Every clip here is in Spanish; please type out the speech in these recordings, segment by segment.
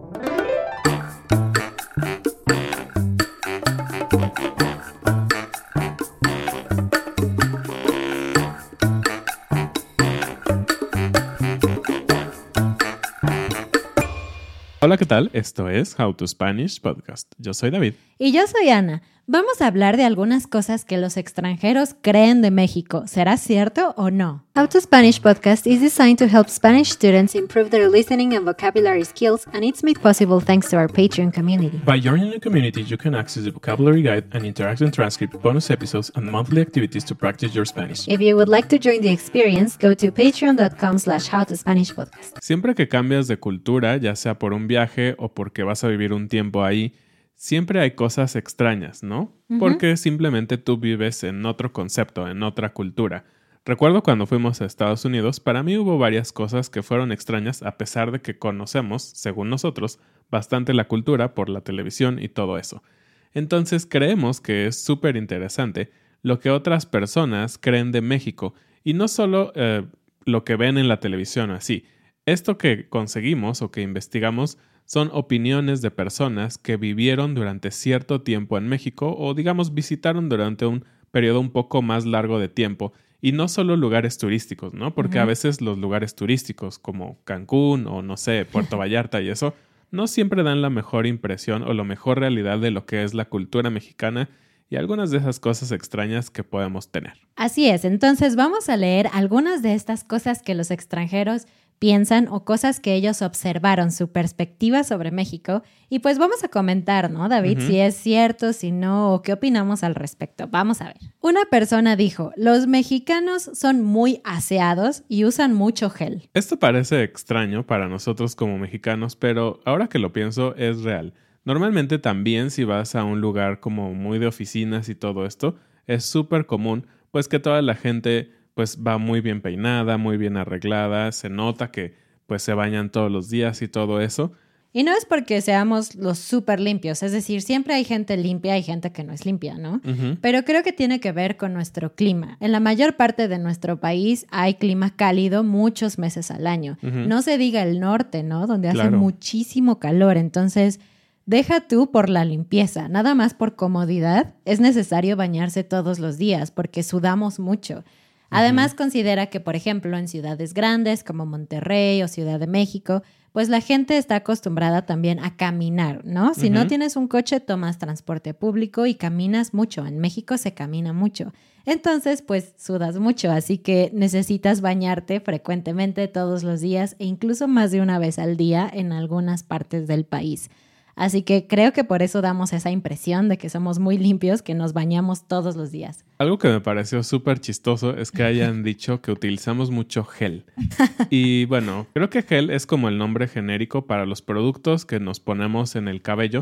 Hola, ¿qué tal? Esto es How to Spanish Podcast. Yo soy David. Y yo soy Ana. Vamos a hablar de algunas cosas que los extranjeros creen de México. ¿Será cierto o no? How to Spanish Podcast is designed to help Spanish students improve their listening and vocabulary skills, and it's made possible thanks to our Patreon community. By joining the community, you can access the vocabulary guide and interactive transcript, bonus episodes, and monthly activities to practice your Spanish. If you would like to join the experience, go to patreon.com/howtospanishpodcast. Siempre que cambias de cultura, ya sea por un viaje o porque vas a vivir un tiempo ahí, siempre hay cosas extrañas, ¿no? Porque simplemente tú vives en otro concepto, en otra cultura. Recuerdo cuando fuimos a Estados Unidos, para mí hubo varias cosas que fueron extrañas a pesar de que conocemos, según nosotros, bastante la cultura por la televisión y todo eso. Entonces creemos que es súper interesante lo que otras personas creen de México y no solo lo que ven en la televisión así. Esto que conseguimos o que investigamos son opiniones de personas que vivieron durante cierto tiempo en México o, digamos, visitaron durante un periodo un poco más largo de tiempo y no solo lugares turísticos, ¿no? Porque a veces los lugares turísticos como Cancún o, no sé, Puerto Vallarta y eso, no siempre dan la mejor impresión o la mejor realidad de lo que es la cultura mexicana y algunas de esas cosas extrañas que podemos tener. Así es, entonces vamos a leer algunas de estas cosas que los extranjeros piensan o cosas que ellos observaron, su perspectiva sobre México. Y pues vamos a comentar, ¿no, David? Si es cierto, si no, o qué opinamos al respecto. Vamos a ver. Una persona dijo, los mexicanos son muy aseados y usan mucho gel. Esto parece extraño para nosotros como mexicanos, pero ahora que lo pienso es real. Normalmente también si vas a un lugar como muy de oficinas y todo esto, es súper común pues que toda la gente pues va muy bien peinada, muy bien arreglada, se nota que pues se bañan todos los días y todo eso. Y no es porque seamos los súper limpios, es decir, siempre hay gente limpia y gente que no es limpia, ¿no? Pero creo que tiene que ver con nuestro clima. En la mayor parte de nuestro país hay clima cálido muchos meses al año. No se diga el norte, ¿no? Donde hace muchísimo calor, entonces deja tú por la limpieza, nada más por comodidad es necesario bañarse todos los días porque sudamos mucho. Además, considera que, por ejemplo, en ciudades grandes como Monterrey o Ciudad de México, pues la gente está acostumbrada también a caminar, ¿no? Si no tienes un coche, tomas transporte público y caminas mucho. En México se camina mucho. Entonces, pues sudas mucho, así que necesitas bañarte frecuentemente todos los días e incluso más de una vez al día en algunas partes del país. Así que creo que por eso damos esa impresión de que somos muy limpios, que nos bañamos todos los días. Algo que me pareció súper chistoso es que hayan dicho que utilizamos mucho gel. Y bueno, creo que gel es como el nombre genérico para los productos que nos ponemos en el cabello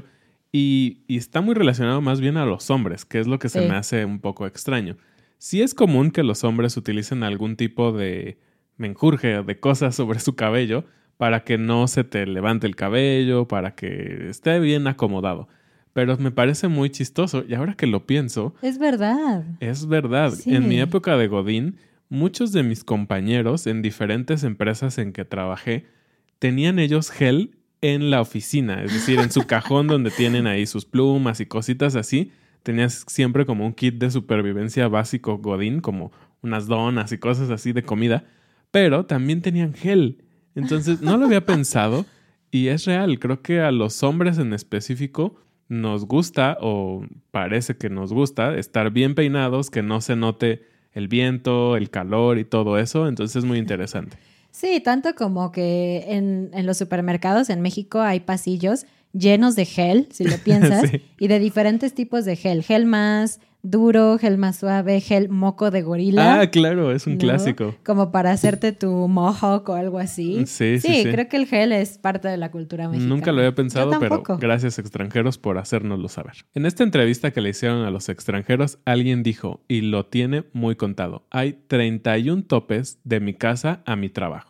y está muy relacionado más bien a los hombres, que es lo que se me hace un poco extraño. Sí es común que los hombres utilicen algún tipo de menjurje o de cosas sobre su cabello, para que no se te levante el cabello, para que esté bien acomodado. Pero me parece muy chistoso y ahora que lo pienso... Es verdad. Es verdad. Sí. En mi época de Godín, muchos de mis compañeros en diferentes empresas en que trabajé tenían ellos gel en la oficina, es decir, en su cajón donde tienen ahí sus plumas y cositas así. Tenías siempre como un kit de supervivencia básico Godín, como unas donas y cosas así de comida, pero también tenían gel. Entonces, no lo había pensado y es real. Creo que a los hombres en específico nos gusta o parece que nos gusta estar bien peinados, que no se note el viento, el calor y todo eso. Entonces, es muy interesante. Sí, tanto como que en los supermercados en México hay pasillos llenos de gel, si lo piensas, y de diferentes tipos de gel. Gel más duro, gel más suave, gel moco de gorila. Ah, claro, es un clásico. Como para hacerte tu mohawk o algo así. Sí. Creo que el gel es parte de la cultura mexicana. Nunca lo había pensado, pero gracias extranjeros por hacérnoslo saber. En esta entrevista que le hicieron a los extranjeros, alguien dijo, y lo tiene muy contado, hay 31 topes de mi casa a mi trabajo.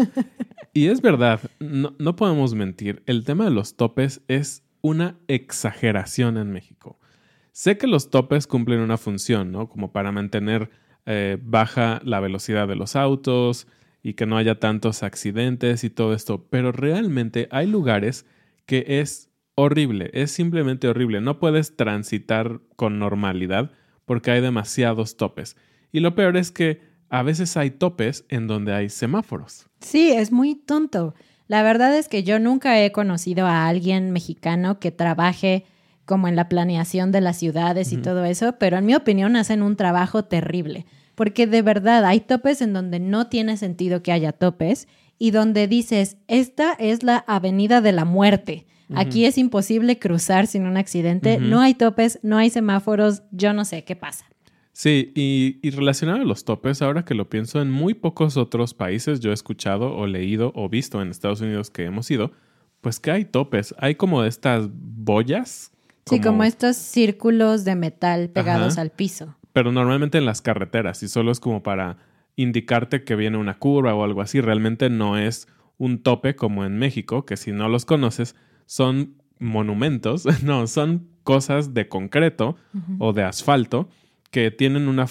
Y es verdad, no podemos mentir, el tema de los topes es una exageración en México. Sé que los topes cumplen una función, ¿no? Como para mantener baja la velocidad de los autos y que no haya tantos accidentes y todo esto, pero realmente hay lugares que es horrible, es simplemente horrible. No puedes transitar con normalidad porque hay demasiados topes. Y lo peor es que a veces hay topes en donde hay semáforos. Sí, es muy tonto. La verdad es que yo nunca he conocido a alguien mexicano que trabaje como en la planeación de las ciudades y todo eso, pero en mi opinión hacen un trabajo terrible, porque de verdad hay topes en donde no tiene sentido que haya topes y donde dices, esta es la avenida de la muerte. Aquí es imposible cruzar sin un accidente, no hay topes, no hay semáforos, yo no sé qué pasa. Sí, y relacionado a los topes, ahora que lo pienso, en muy pocos otros países yo he escuchado o leído o visto en Estados Unidos que hemos ido, pues que hay topes. Hay como estas boyas. Sí, como estos círculos de metal pegados al piso. Pero normalmente en las carreteras y solo es como para indicarte que viene una curva o algo así. Realmente no es un tope como en México, que si no los conoces son monumentos, no, son cosas de concreto o de asfalto que tienen una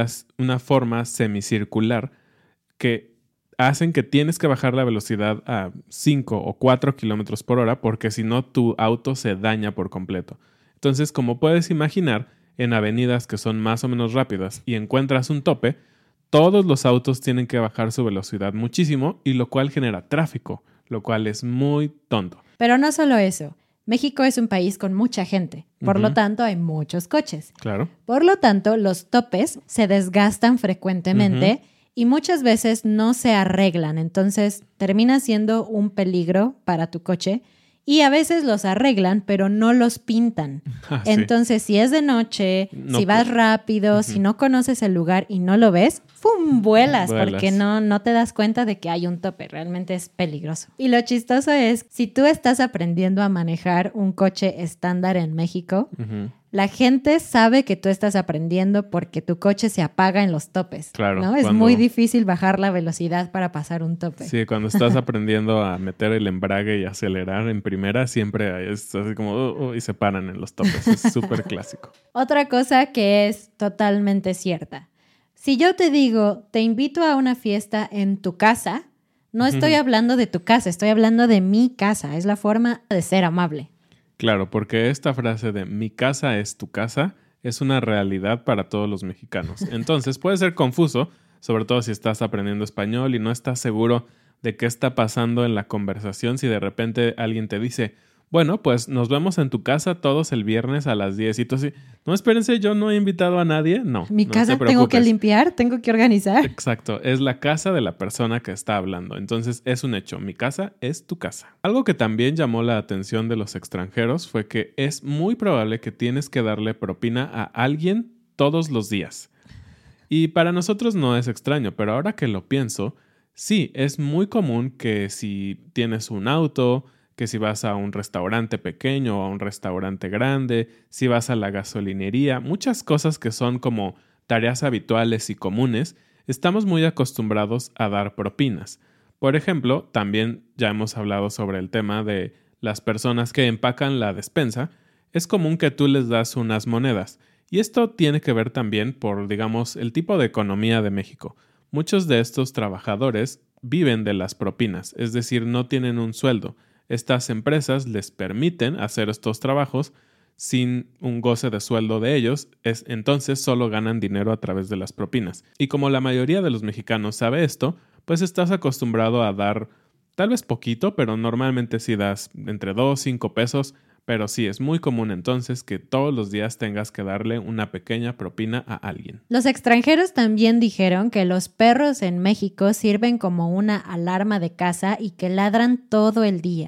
forma semicircular que hacen que tienes que bajar la velocidad a 5 o 4 kilómetros por hora porque si no tu auto se daña por completo. Entonces, como puedes imaginar, en avenidas que son más o menos rápidas y encuentras un tope, todos los autos tienen que bajar su velocidad muchísimo y lo cual genera tráfico, lo cual es muy tonto. Pero no solo eso. México es un país con mucha gente, por lo tanto hay muchos coches. Claro. Por lo tanto, los topes se desgastan frecuentemente y muchas veces no se arreglan, entonces termina siendo un peligro para tu coche y a veces los arreglan, pero no los pintan. Entonces, si es de noche, si vas rápido, si no conoces el lugar y no lo ves, ¡pum! Vuelas, porque no te das cuenta de que hay un tope. Realmente es peligroso. Y lo chistoso es, si tú estás aprendiendo a manejar un coche estándar en México, la gente sabe que tú estás aprendiendo porque tu coche se apaga en los topes. Claro. ¿No? Es muy difícil bajar la velocidad para pasar un tope. Sí, cuando estás aprendiendo a meter el embrague y acelerar en primera, siempre es así como y se paran en los topes. Es súper clásico. Otra cosa que es totalmente cierta. Si yo te digo, te invito a una fiesta en tu casa, no estoy hablando de tu casa, estoy hablando de mi casa. Es la forma de ser amable. Claro, porque esta frase de mi casa es tu casa es una realidad para todos los mexicanos. Entonces puede ser confuso, sobre todo si estás aprendiendo español y no estás seguro de qué está pasando en la conversación si de repente alguien te dice, bueno, pues nos vemos en tu casa todos el viernes a las 10 y tú así, no, espérense, yo no he invitado a nadie, no. Mi casa tengo que limpiar, tengo que organizar. Exacto, es la casa de la persona que está hablando, entonces es un hecho, mi casa es tu casa. Algo que también llamó la atención de los extranjeros fue que es muy probable que tienes que darle propina a alguien todos los días. Y para nosotros no es extraño, pero ahora que lo pienso, sí, es muy común que si tienes un auto, que si vas a un restaurante pequeño o a un restaurante grande, si vas a la gasolinería, muchas cosas que son como tareas habituales y comunes, estamos muy acostumbrados a dar propinas. Por ejemplo, también ya hemos hablado sobre el tema de las personas que empacan la despensa, es común que tú les das unas monedas. Y esto tiene que ver también por, digamos, el tipo de economía de México. Muchos de estos trabajadores viven de las propinas, es decir, no tienen un sueldo. Estas empresas les permiten hacer estos trabajos sin un goce de sueldo de ellos, entonces solo ganan dinero a través de las propinas. Y como la mayoría de los mexicanos sabe esto, pues estás acostumbrado a dar tal vez poquito, pero normalmente sí das entre 2 y 5 pesos, pero sí es muy común entonces que todos los días tengas que darle una pequeña propina a alguien. Los extranjeros también dijeron que los perros en México sirven como una alarma de casa y que ladran todo el día.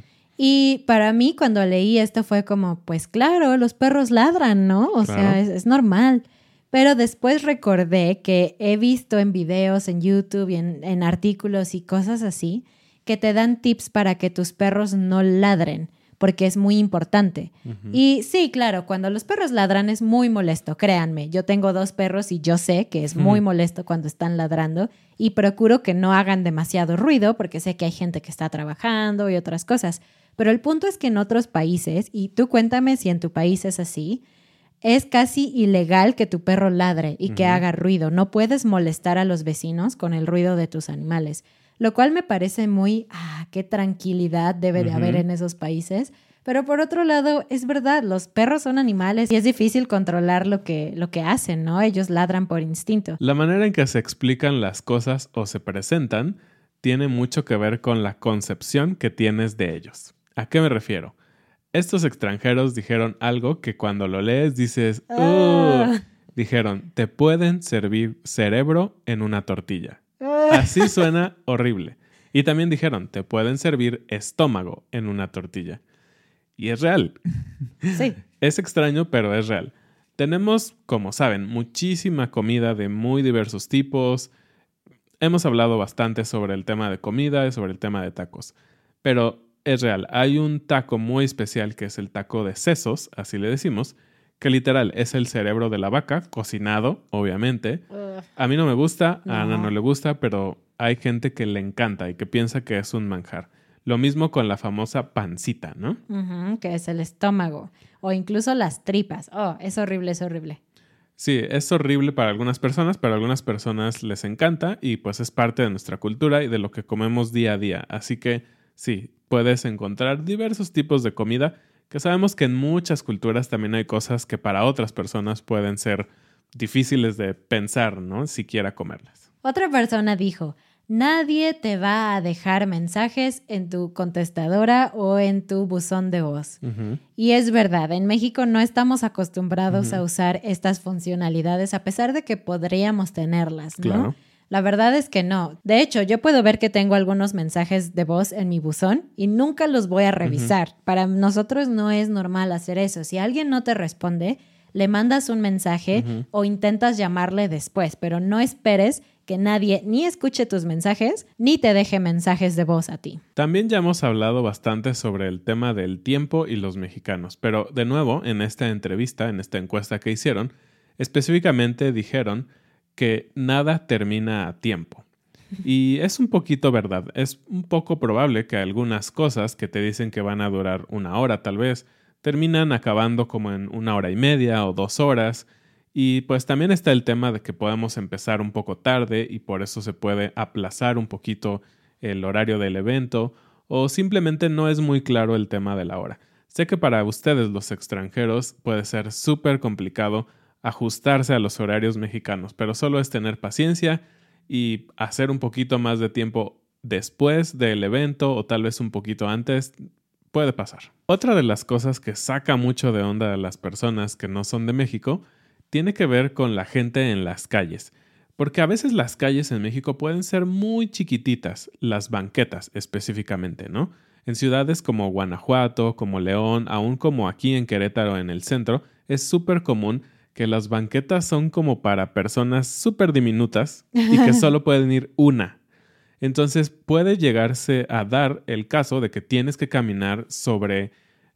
Y para mí cuando leí esto fue como, pues claro, los perros ladran, ¿no? O sea, es normal. Pero después recordé que he visto en videos en YouTube y en artículos y cosas así que te dan tips para que tus perros no ladren, porque es muy importante. Y sí, claro, cuando los perros ladran es muy molesto, créanme. Yo tengo 2 perros y yo sé que es muy molesto cuando están ladrando y procuro que no hagan demasiado ruido porque sé que hay gente que está trabajando y otras cosas. Pero el punto es que en otros países, y tú cuéntame si en tu país es así, es casi ilegal que tu perro ladre y que haga ruido. No puedes molestar a los vecinos con el ruido de tus animales. lo cual me parece muy, qué tranquilidad debe de haber en esos países. Pero por otro lado, es verdad, los perros son animales y es difícil controlar lo que hacen, ¿no? Ellos ladran por instinto. La manera en que se explican las cosas o se presentan tiene mucho que ver con la concepción que tienes de ellos. ¿A qué me refiero? Estos extranjeros dijeron algo que cuando lo lees dices, dijeron, te pueden servir cerebro en una tortilla. Así suena horrible. Y también dijeron, te pueden servir estómago en una tortilla. Y es real. Sí. Es extraño, pero es real. Tenemos, como saben, muchísima comida de muy diversos tipos. Hemos hablado bastante sobre el tema de comida y sobre el tema de tacos. Pero es real. Hay un taco muy especial que es el taco de sesos, así le decimos, que literal es el cerebro de la vaca, cocinado, obviamente. A mí no me gusta, a Ana no le gusta, pero hay gente que le encanta y que piensa que es un manjar. Lo mismo con la famosa pancita, ¿no? Que es el estómago. O incluso las tripas. Es horrible, es horrible. Sí, es horrible para algunas personas, pero a algunas personas les encanta y pues es parte de nuestra cultura y de lo que comemos día a día. Así que sí, puedes encontrar diversos tipos de comida que sabemos que en muchas culturas también hay cosas que para otras personas pueden ser difíciles de pensar, ¿no? Siquiera comerlas. Otra persona dijo, nadie te va a dejar mensajes en tu contestadora o en tu buzón de voz. Y es verdad, en México no estamos acostumbrados a usar estas funcionalidades a pesar de que podríamos tenerlas, ¿no? Claro. La verdad es que no. De hecho, yo puedo ver que tengo algunos mensajes de voz en mi buzón y nunca los voy a revisar. Para nosotros no es normal hacer eso. Si alguien no te responde, le mandas un mensaje o intentas llamarle después, pero no esperes que nadie ni escuche tus mensajes ni te deje mensajes de voz a ti. También ya hemos hablado bastante sobre el tema del tiempo y los mexicanos, pero de nuevo, en esta entrevista, en esta encuesta que hicieron, específicamente dijeron que nada termina a tiempo. Y es un poquito verdad. Es un poco probable que algunas cosas que te dicen que van a durar 1 hora tal vez, terminan acabando como en 1 hora y media o 2 horas. Y pues también está el tema de que podemos empezar un poco tarde y por eso se puede aplazar un poquito el horario del evento o simplemente no es muy claro el tema de la hora. Sé que para ustedes los extranjeros puede ser súper complicado ajustarse a los horarios mexicanos, pero solo es tener paciencia y hacer un poquito más de tiempo después del evento o tal vez un poquito antes. Puede pasar. Otra de las cosas que saca mucho de onda a las personas que no son de México tiene que ver con la gente en las calles, porque a veces las calles en México pueden ser muy chiquititas, las banquetas específicamente, ¿no? En ciudades como Guanajuato, como León, aún como aquí en Querétaro en el centro, es súper común que las banquetas son como para personas súper diminutas y que solo pueden ir una. Entonces puede llegarse a dar el caso de que tienes que caminar sobre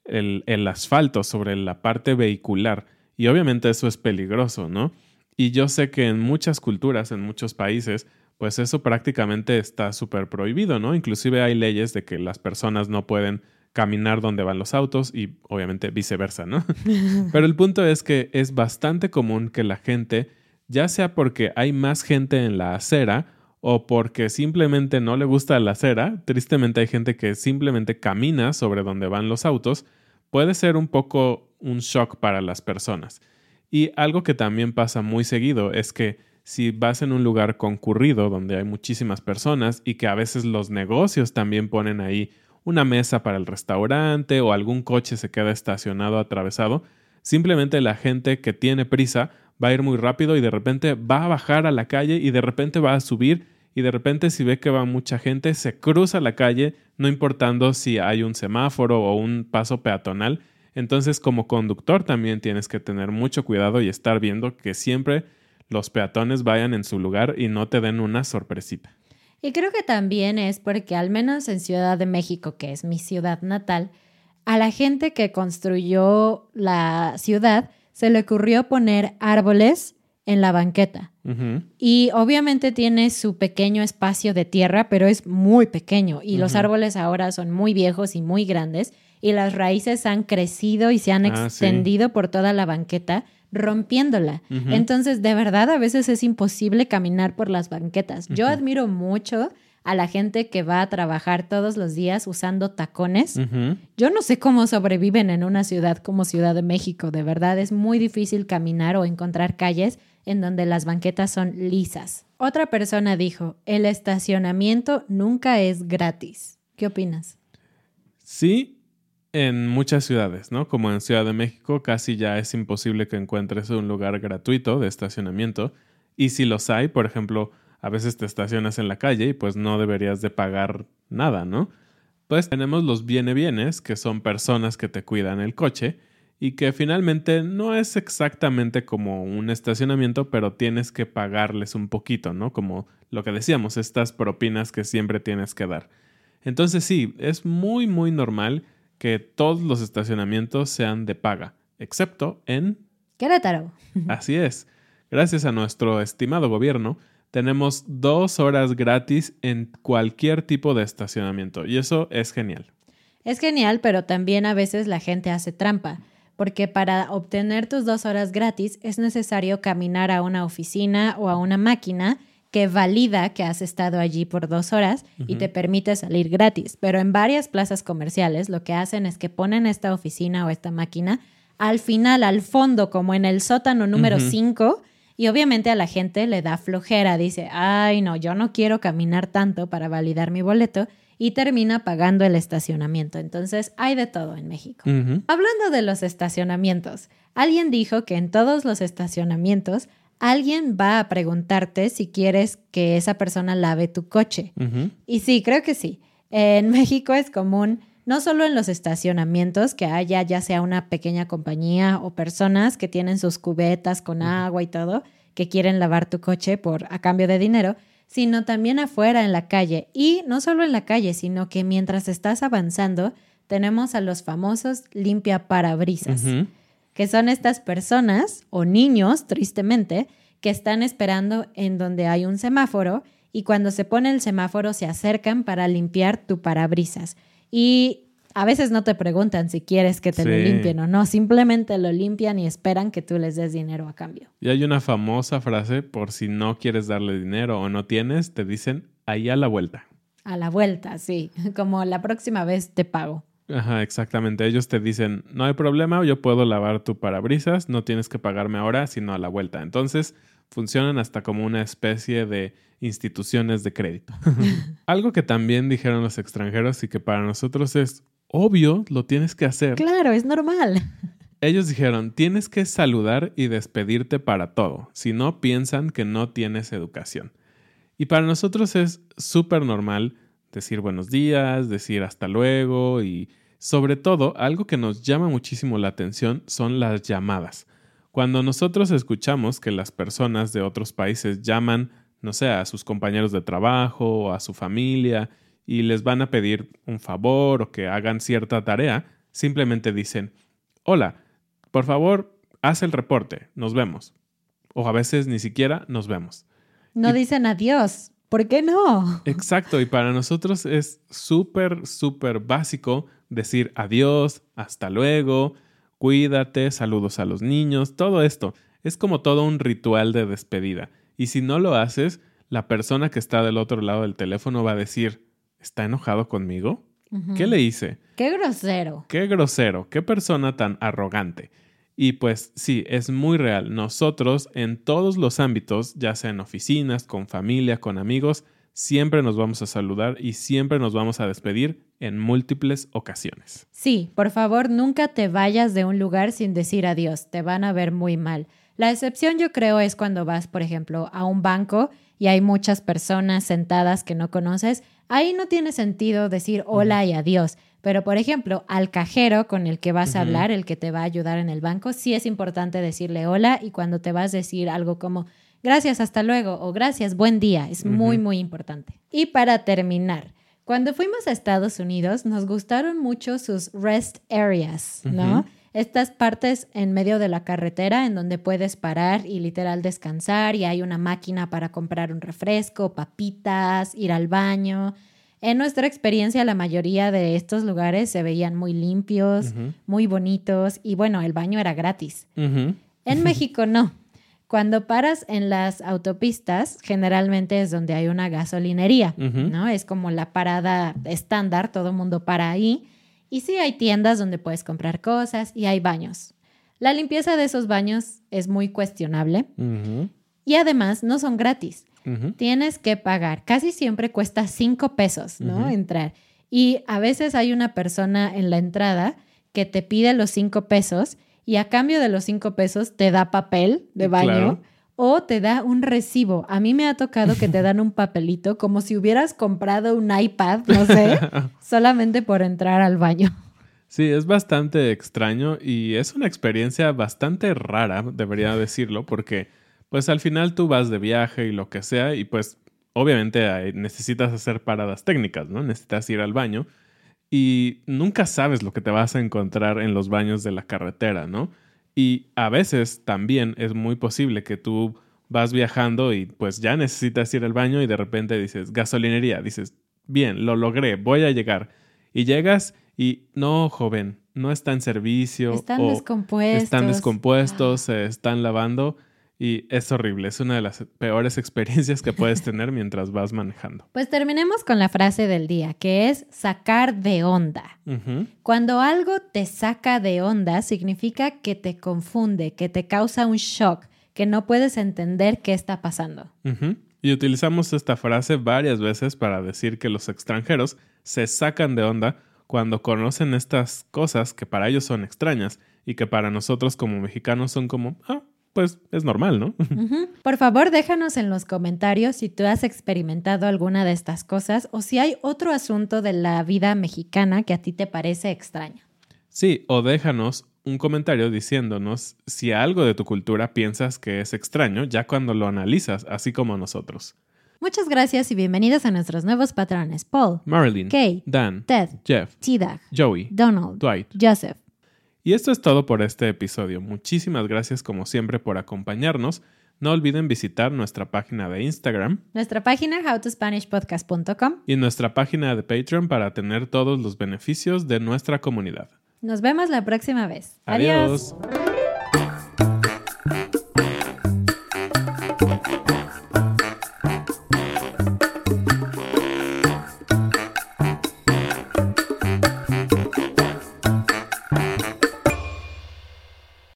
el asfalto, sobre la parte vehicular. Y obviamente eso es peligroso, ¿no? Y yo sé que en muchas culturas, en muchos países, pues eso prácticamente está súper prohibido, ¿no? Inclusive hay leyes de que las personas no pueden caminar donde van los autos y obviamente viceversa, ¿no? Pero el punto es que es bastante común que la gente, ya sea porque hay más gente en la acera o porque simplemente no le gusta la acera, tristemente hay gente que simplemente camina sobre donde van los autos, puede ser un poco un shock para las personas. Y algo que también pasa muy seguido es que si vas en un lugar concurrido donde hay muchísimas personas y que a veces los negocios también ponen ahí una mesa para el restaurante o algún coche se queda estacionado atravesado, simplemente la gente que tiene prisa va a ir muy rápido y de repente va a bajar a la calle y de repente va a subir y de repente si ve que va mucha gente se cruza la calle no importando si hay un semáforo o un paso peatonal. Entonces como conductor también tienes que tener mucho cuidado y estar viendo que siempre los peatones vayan en su lugar y no te den una sorpresita. Y creo que también es porque al menos en Ciudad de México, que es mi ciudad natal, a la gente que construyó la ciudad se le ocurrió poner árboles en la banqueta. Y obviamente tiene su pequeño espacio de tierra, pero es muy pequeño. Y los árboles ahora son muy viejos y muy grandes. Y las raíces han crecido y se han extendido por toda la banqueta, rompiéndola. Entonces, de verdad, a veces es imposible caminar por las banquetas. Yo admiro mucho a la gente que va a trabajar todos los días usando tacones. Ujú. Yo no sé cómo sobreviven en una ciudad como Ciudad de México. De verdad, es muy difícil caminar o encontrar calles en donde las banquetas son lisas. Otra persona dijo, el estacionamiento nunca es gratis. ¿Qué opinas? Sí, en muchas ciudades, ¿no? Como en Ciudad de México, casi ya es imposible que encuentres un lugar gratuito de estacionamiento. Y si los hay, por ejemplo, a veces te estacionas en la calle y pues no deberías de pagar nada, ¿no? Pues tenemos los viene-bienes, que son personas que te cuidan el coche y que finalmente no es exactamente como un estacionamiento, pero tienes que pagarles un poquito, ¿no? Como lo que decíamos, estas propinas que siempre tienes que dar. Entonces sí, es muy, muy normal que todos los estacionamientos sean de paga, excepto en... Querétaro. Así es. Gracias a nuestro estimado gobierno, tenemos 2 horas gratis en cualquier tipo de estacionamiento y eso es genial. Es genial, pero también a veces la gente hace trampa, porque para obtener tus 2 horas gratis es necesario caminar a una oficina o a una máquina que valida que has estado allí por 2 horas y te permite salir gratis. Pero en varias plazas comerciales lo que hacen es que ponen esta oficina o esta máquina al final, al fondo, como en el sótano número 5, y obviamente a la gente le da flojera. Dice, ay no, yo no quiero caminar tanto para validar mi boleto, y termina pagando el estacionamiento. Entonces, hay de todo en México. Hablando de los estacionamientos, alguien dijo que en todos los estacionamientos alguien va a preguntarte si quieres que esa persona lave tu coche. Y sí, creo que sí. En México es común, no solo en los estacionamientos, que haya ya sea una pequeña compañía o personas que tienen sus cubetas con agua y todo, que quieren lavar tu coche a cambio de dinero, sino también afuera en la calle. Y no solo en la calle, sino que mientras estás avanzando, tenemos a los famosos limpiaparabrisas, que son estas personas o niños, tristemente, que están esperando en donde hay un semáforo y cuando se pone el semáforo se acercan para limpiar tu parabrisas. Y a veces no te preguntan si quieres que te lo limpien o no, simplemente lo limpian y esperan que tú les des dinero a cambio. Y hay una famosa frase, por si no quieres darle dinero o no tienes, te dicen, ahí a la vuelta. A la vuelta, sí, como la próxima vez te pago. Ajá, exactamente. Ellos te dicen, no hay problema, yo puedo lavar tu parabrisas, no tienes que pagarme ahora, sino a la vuelta. Entonces, funcionan hasta como una especie de instituciones de crédito. Algo que también dijeron los extranjeros y que para nosotros es obvio, lo tienes que hacer. Claro, es normal. Ellos dijeron, tienes que saludar y despedirte para todo, si no piensan que no tienes educación. Y para nosotros es súper normal decir buenos días, decir hasta luego y sobre todo algo que nos llama muchísimo la atención son las llamadas. Cuando nosotros escuchamos que las personas de otros países llaman, no sé, a sus compañeros de trabajo o a su familia y les van a pedir un favor o que hagan cierta tarea, simplemente dicen, hola, por favor, haz el reporte, nos vemos. O a veces ni siquiera nos vemos. No dicen adiós. ¿Por qué no? Exacto, y para nosotros es súper, súper básico decir adiós, hasta luego, cuídate, saludos a los niños, todo esto. Es como todo un ritual de despedida. Y si no lo haces, la persona que está del otro lado del teléfono va a decir, ¿está enojado conmigo? ¿Qué le hice? ¡Qué grosero! ¡Qué grosero! ¡Qué persona tan arrogante! Y pues sí, es muy real. Nosotros en todos los ámbitos, ya sea en oficinas, con familia, con amigos, siempre nos vamos a saludar y siempre nos vamos a despedir en múltiples ocasiones. Sí, por favor, nunca te vayas de un lugar sin decir adiós. Te van a ver muy mal. La excepción yo creo es cuando vas, por ejemplo, a un banco y hay muchas personas sentadas que no conoces. Ahí no tiene sentido decir hola y adiós. Pero, por ejemplo, al cajero con el que vas a hablar, el que te va a ayudar en el banco, sí es importante decirle hola y cuando te vas a decir algo como gracias, hasta luego o gracias, buen día. Es muy, muy importante. Y para terminar, cuando fuimos a Estados Unidos nos gustaron mucho sus rest areas, ¿no? Estas partes en medio de la carretera en donde puedes parar y literal descansar y hay una máquina para comprar un refresco, papitas, ir al baño. En nuestra experiencia, la mayoría de estos lugares se veían muy limpios, muy bonitos y bueno, el baño era gratis. En México no. Cuando paras en las autopistas, generalmente es donde hay una gasolinería, ¿no? Es como la parada estándar, todo el mundo para ahí. Y sí hay tiendas donde puedes comprar cosas y hay baños. La limpieza de esos baños es muy cuestionable y además no son gratis. Tienes que pagar. Casi siempre cuesta 5 pesos, ¿no? Entrar. Y a veces hay una persona en la entrada que te pide los 5 pesos y a cambio de los 5 pesos te da papel de baño. Claro. O te da un recibo. A mí me ha tocado que te dan un papelito como si hubieras comprado un iPad, no sé, solamente por entrar al baño. Sí, es bastante extraño y es una experiencia bastante rara, debería decirlo, porque pues al final tú vas de viaje y lo que sea y pues obviamente necesitas hacer paradas técnicas, ¿no? Necesitas ir al baño y nunca sabes lo que te vas a encontrar en los baños de la carretera, ¿no? Y a veces también es muy posible que tú vas viajando y pues ya necesitas ir al baño y de repente dices, gasolinería, dices, bien, lo logré, voy a llegar. Y llegas y no, joven, no está en servicio. Están descompuestos. Están descompuestos, se están lavando y es horrible. Es una de las peores experiencias que puedes tener mientras vas manejando. Pues terminemos con la frase del día, que es sacar de onda. Cuando algo te saca de onda, significa que te confunde, que te causa un shock, que no puedes entender qué está pasando. Y utilizamos esta frase varias veces para decir que los extranjeros se sacan de onda cuando conocen estas cosas que para ellos son extrañas y que para nosotros como mexicanos son como, pues es normal, ¿no? Por favor, déjanos en los comentarios si tú has experimentado alguna de estas cosas o si hay otro asunto de la vida mexicana que a ti te parece extraño. Sí, o déjanos un comentario diciéndonos si algo de tu cultura piensas que es extraño ya cuando lo analizas, así como nosotros. Muchas gracias y bienvenidos a nuestros nuevos patrones. Paul, Marilyn, Kay, Dan, Ted, Jeff, T-Dag, Joey, Donald, Dwight, Joseph. Y esto es todo por este episodio. Muchísimas gracias como siempre por acompañarnos. No olviden visitar nuestra página de Instagram, nuestra página howtospanishpodcast.com y nuestra página de Patreon para tener todos los beneficios de nuestra comunidad. Nos vemos la próxima vez. Adiós.